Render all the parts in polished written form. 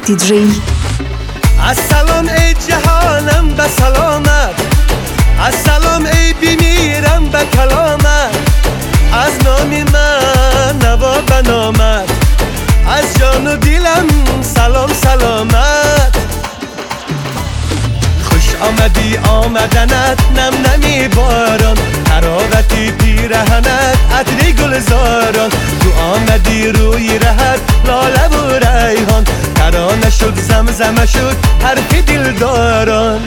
DJ. السلام ای جهانم به سلامت، السلام ای بیمیرم به کلامت. از نام من نوا بنامت، از جان و دلم سلام سلامت. خوش آمدی آمدنت نم نمی باران، تراوتی پیرهنت عطر گلزاران. تو آمدی روی رهت لاله و ریحان، ترانه شد زمزمه شد حرف دلداران.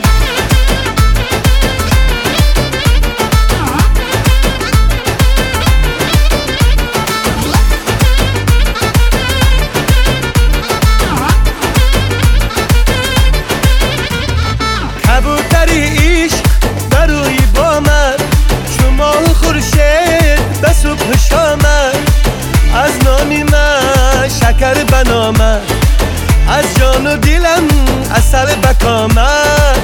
کبوتری عشق بر روی بامت، چو ماه خورشید به صبح شامت. از نام من شکر بنامت، از جان و دلم عسل بکامت.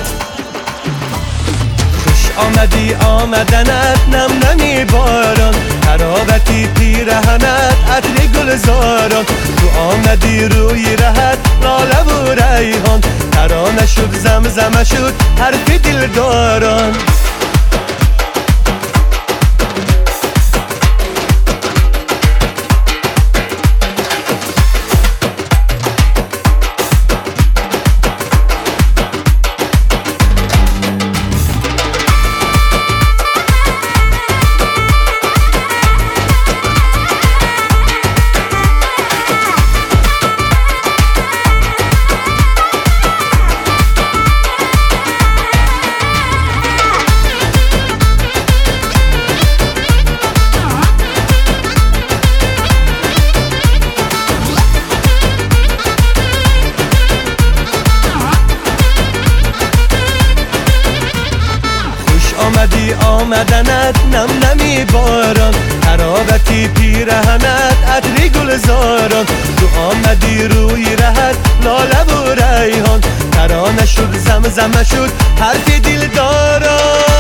خوش آمدی آمدنت نم نمی باران، تراوتی پیرهنت عطر گلزاران. تو آمدی روی رهت لاله و ریحان، ترانه شد زمزمه شد حرف دلداران. آمدی آمدنت نم نمی باران، تراوتی پیرهنت عطر گلزاران. تو آمدی روی رهت لاله و ریحان، ترانه شد زمزمه شد حرف دلداران.